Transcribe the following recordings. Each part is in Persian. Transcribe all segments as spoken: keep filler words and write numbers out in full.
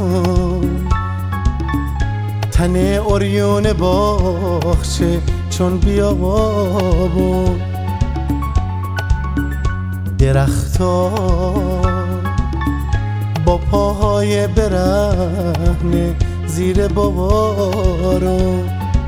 زمستون تن عریون باغچه چون بیابون، درختا با پاهای برهنه زیر بارون.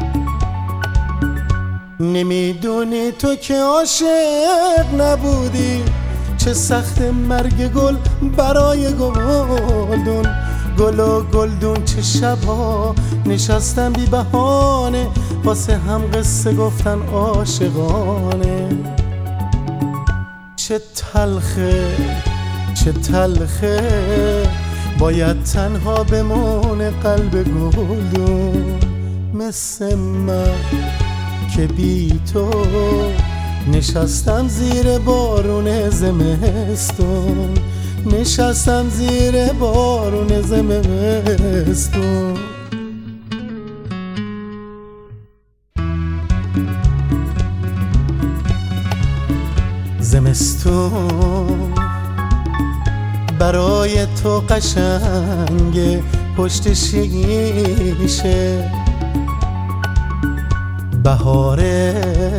نمیدونی تو که عاشق نبودی چه سخت مرگ گل برای گلدون. گل و گلدون چه شبها نشستن بی بهانه واسه هم قصه گفتن عاشقانه. چه تلخه چه تلخه باید تنها بمونه قلب گلدون، مثل من که بی تو نشستم زیر بارون زمستون، نشستم زیر بارون زمستون. زمستون برای تو قشنگه پشت شیشه، بهاره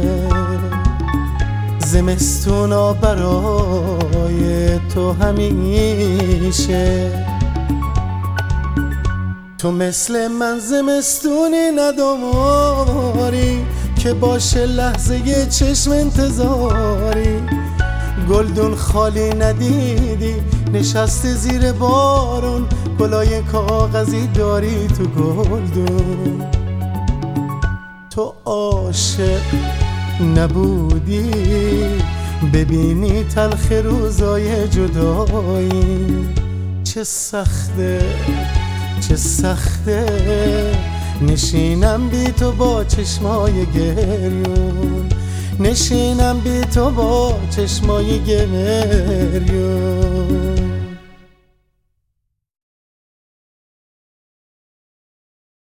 زمستونا برای تو همیشه. تو مثل من زمستونی نداری که باشه لحظه چشم انتظاری. گلدون خالی ندیدی نشسته زیر بارون، گلای کاغذی داری تو گلدون. تو عاشق نبودی ببینی تلخ روزای جدایی. چه سخته چه سخته نشینم بی تو با چشمای گریون، نشینم بی تو با چشمای گریون.